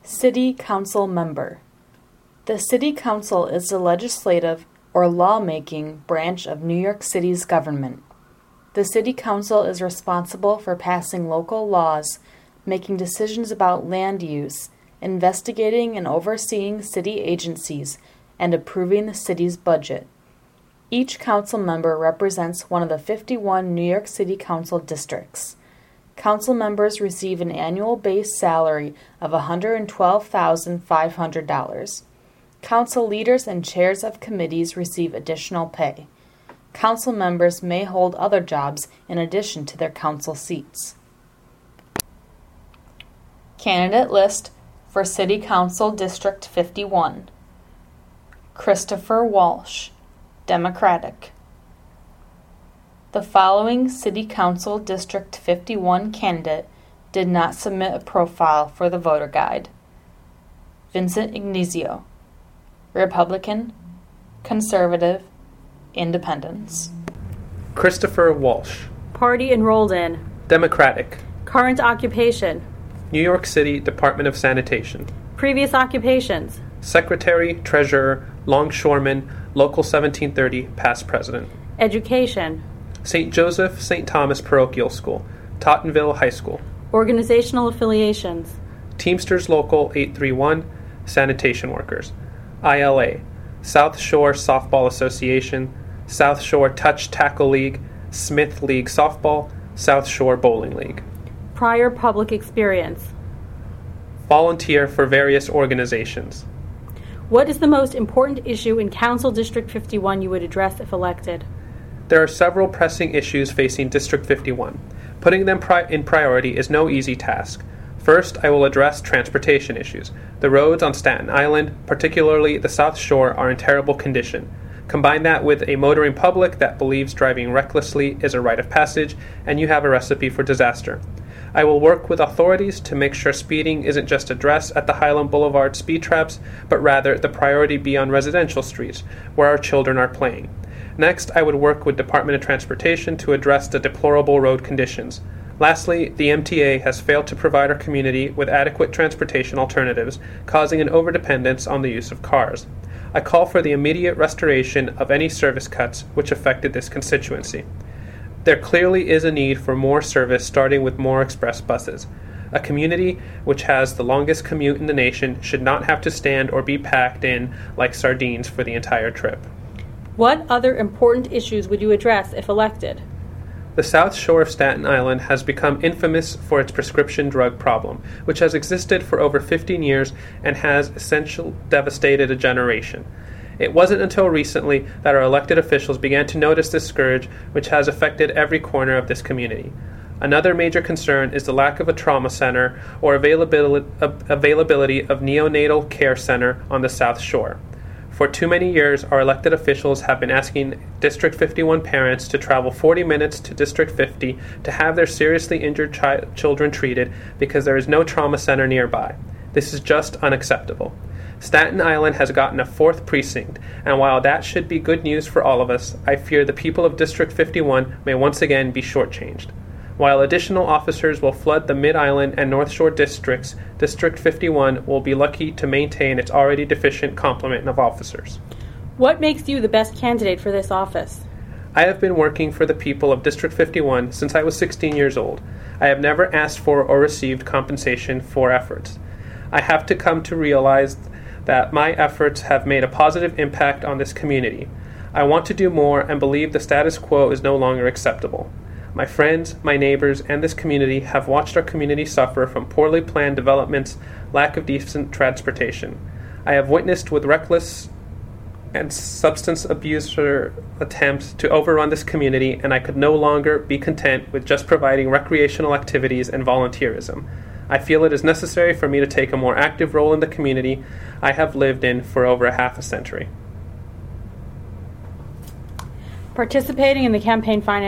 City Council Member. The City Council is the legislative or lawmaking branch of New York City's government. The City Council is responsible for passing local laws, making decisions about land use, investigating and overseeing city agencies, and approving the city's budget. Each council member represents one of the 51 New York City Council districts. Council members receive an annual base salary of $112,500. Council leaders and chairs of committees receive additional pay. Council members may hold other jobs in addition to their council seats. Candidate list for City Council District 51. Christopher Walsh, Democratic. The following City Council District 51 candidate did not submit a profile for the voter guide. Vincent Ignizio, Republican, Conservative, Independents. Christopher Walsh, Party enrolled in. Democratic. Current occupation. New York City Department of Sanitation. Previous occupations. Secretary, Treasurer, Longshoreman, Local 1730, past President. Education. St. Joseph, St. Thomas Parochial School, Tottenville High School. Organizational affiliations. Teamsters Local 831, Sanitation Workers. ILA, South Shore Softball Association, South Shore Touch Tackle League, Smith League Softball, South Shore Bowling League. Prior public experience. Volunteer for various organizations. What is the most important issue in Council District 51 you would address if elected? There are several pressing issues facing District 51. Putting them in priority is no easy task. First, I will address transportation issues. The roads on Staten Island, particularly the South Shore, are in terrible condition. Combine that with a motoring public that believes driving recklessly is a rite of passage, and you have a recipe for disaster. I will work with authorities to make sure speeding isn't just addressed at the Highland Boulevard speed traps, but rather the priority be on residential streets, where our children are playing. Next, I would work with Department of Transportation to address the deplorable road conditions. Lastly, the MTA has failed to provide our community with adequate transportation alternatives, causing an overdependence on the use of cars. I call for the immediate restoration of any service cuts which affected this constituency. There clearly is a need for more service, starting with more express buses. A community which has the longest commute in the nation should not have to stand or be packed in like sardines for the entire trip. What other important issues would you address if elected? The South Shore of Staten Island has become infamous for its prescription drug problem, which has existed for over 15 years and has essentially devastated a generation. It wasn't until recently that our elected officials began to notice this scourge, which has affected every corner of this community. Another major concern is the lack of a trauma center or availability of neonatal care center on the South Shore. For too many years, our elected officials have been asking District 51 parents to travel 40 minutes to District 50 to have their seriously injured children treated because there is no trauma center nearby. This is just unacceptable. Staten Island has gotten a 4th precinct, and while that should be good news for all of us, I fear the people of District 51 may once again be shortchanged. While additional officers will flood the Mid-Island and North Shore districts, District 51 will be lucky to maintain its already deficient complement of officers. What makes you the best candidate for this office? I have been working for the people of District 51 since I was 16 years old. I have never asked for or received compensation for efforts. I have to come to realize that my efforts have made a positive impact on this community. I want to do more and believe the status quo is no longer acceptable. My friends, my neighbors, and this community have watched our community suffer from poorly planned developments, lack of decent transportation. I have witnessed with reckless and substance abuser attempts to overrun this community, and I could no longer be content with just providing recreational activities and volunteerism. I feel it is necessary for me to take a more active role in the community I have lived in for over a half a century. Participating in the campaign finance